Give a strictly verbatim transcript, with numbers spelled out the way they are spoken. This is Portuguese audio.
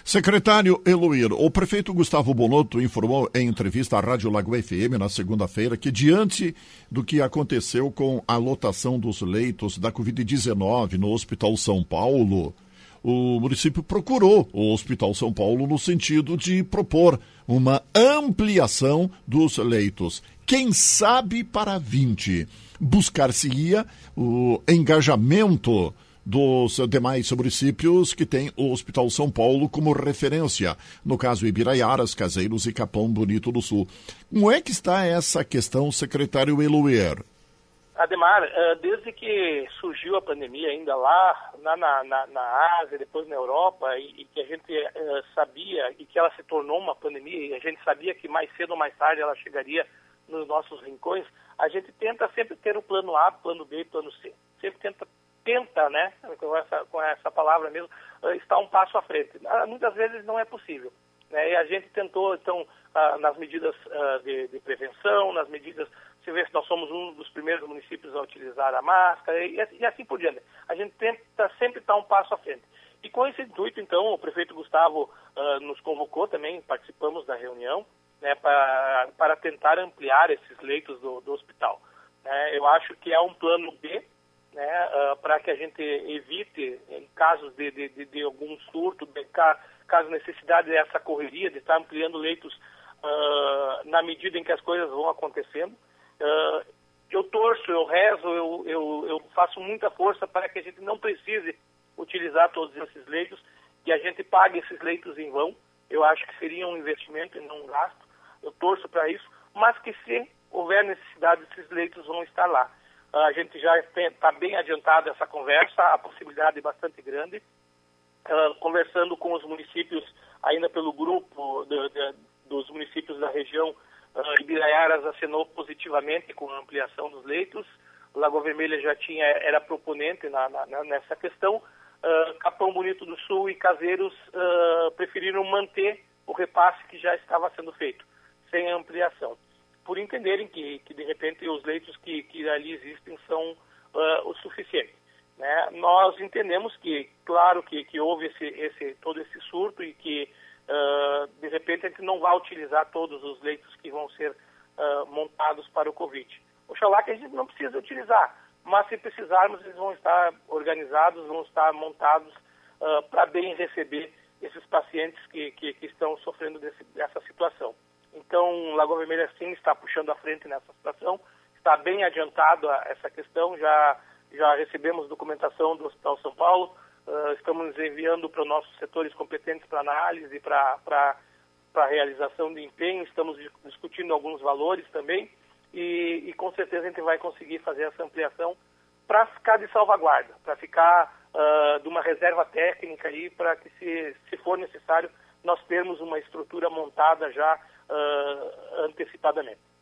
Secretário Eloir, o prefeito Gustavo Bonotto informou em entrevista à Rádio Lagoa F M na segunda-feira que, diante do que aconteceu com a lotação dos leitos da covid dezenove no Hospital São Paulo, o município procurou o Hospital São Paulo no sentido de propor uma ampliação dos leitos. Quem sabe para vinte. Buscar-se-ia o engajamento dos demais municípios que têm o Hospital São Paulo como referência, no caso Ibiraiaras, Caseiros e Capão Bonito do Sul. Como é que está essa questão, secretário Eloir? Ademar, desde que surgiu a pandemia ainda lá, na, na, na Ásia, depois na Europa, e, e que a gente uh, sabia, e que ela se tornou uma pandemia, e a gente sabia que mais cedo ou mais tarde ela chegaria nos nossos rincões, a gente tenta sempre ter o plano A, plano B e plano C. Sempre tenta tenta, né, com essa, com essa palavra mesmo, uh, estar um passo à frente. Uh, muitas vezes não é possível, né, e a gente tentou, então, uh, nas medidas uh, de, de prevenção, nas medidas, você vê se nós somos um dos primeiros municípios a utilizar a máscara, e, e assim por diante. A gente tenta sempre estar um passo à frente. E com esse intuito, então, o prefeito Gustavo uh, nos convocou também, participamos da reunião, né, para, para tentar ampliar esses leitos do, do hospital. Né, eu acho que é um plano B, né, uh, para que a gente evite, em casos de, de, de, de algum surto, de ca, caso necessidade dessa correria, de estar ampliando leitos uh, na medida em que as coisas vão acontecendo. Uh, eu torço, eu rezo, eu, eu, eu faço muita força para que a gente não precise utilizar todos esses leitos, que a gente pague esses leitos em vão. Eu acho que seria um investimento e não um gasto. Eu torço para isso, mas que se houver necessidade, esses leitos vão estar lá. A gente já está bem adiantado essa conversa, a possibilidade é bastante grande. Uh, conversando com os municípios, ainda pelo grupo de, de, dos municípios da região, uh, Ibiraiaras acenou positivamente com a ampliação dos leitos. Lagoa Vermelha já tinha, era proponente na, na, nessa questão. Uh, Capão Bonito do Sul e Caseiros uh, preferiram manter o repasse que já estava sendo feito, sem ampliação, por entenderem que, que de repente, os leitos que, que ali existem são uh, o suficiente. Né? Nós entendemos que, claro, que, que houve esse, esse, todo esse surto e que, uh, de repente, a gente não vai utilizar todos os leitos que vão ser uh, montados para o Covid. Oxalá que a gente não precisa utilizar, mas se precisarmos, eles vão estar organizados, vão estar montados uh, para bem receber esses pacientes que, que, que estão sofrendo desse, dessa situação. Então, Lagoa Vermelha, sim, está puxando à frente nessa situação, está bem adiantado a essa questão, já, já recebemos documentação do Hospital São Paulo, uh, estamos enviando para os nossos setores competentes para análise, para para realização de empenho, estamos discutindo alguns valores também, e, e com certeza a gente vai conseguir fazer essa ampliação para ficar de salvaguarda, para ficar uh, de uma reserva técnica aí, para que, se, se for necessário, nós termos uma estrutura montada já Uh, antecipadamente.